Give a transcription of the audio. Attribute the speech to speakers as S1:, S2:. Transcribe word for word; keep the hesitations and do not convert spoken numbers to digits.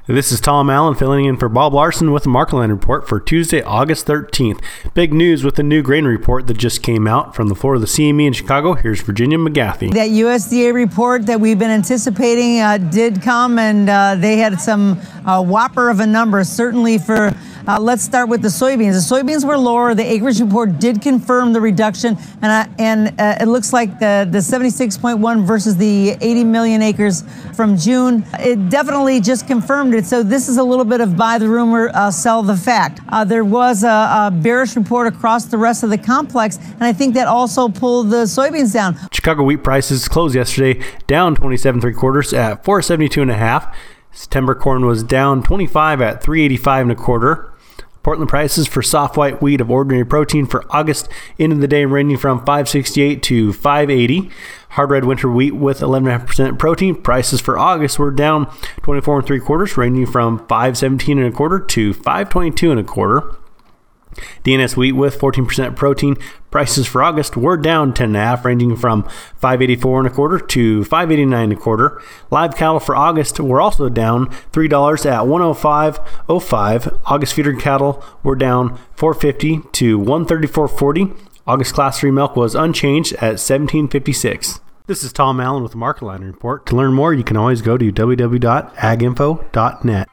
S1: This is Tom Allen filling in for Bob Larson with the Marketline Report for Tuesday, August thirteenth. Big news with the new grain report that just came out from the floor of the C M E in Chicago. Here's Virginia McGathey.
S2: That U S D A report that we've been anticipating uh, did come, and uh, they had some uh, whopper of a number, certainly for Uh, let's start with the soybeans. The soybeans were lower. The acreage report did confirm the reduction, and uh, and uh, it looks like the, the seventy-six point one versus the eighty million acres from June. It definitely just confirmed it. So this is a little bit of buy the rumor, uh, sell the fact. Uh, there was a, a bearish report across the rest of the complex, and I think that also pulled the soybeans down.
S1: Chicago wheat prices closed yesterday down twenty-seven three quarters at four seventy-two and a half. September corn was down twenty-five at three eighty-five and a quarter. Portland prices for soft white wheat of ordinary protein for August end of the day ranging from five sixty-eight to five eighty. Hard red winter wheat with eleven point five percent protein prices for August were down twenty-four and three quarters, ranging from five seventeen and a quarter to five twenty-two and a quarter. D N S wheat with fourteen percent protein prices for August were down ten and a half, ranging from five eighty-four and a quarter to five eighty-nine and a quarter. Live cattle for August were also down three dollars at one oh five oh five. August feeder cattle were down four fifty to one thirty-four forty. August class three milk was unchanged at seventeen fifty-six. This is Tom Allen with the Marketline Report. To learn more, you can always go to w w w dot ag info dot net.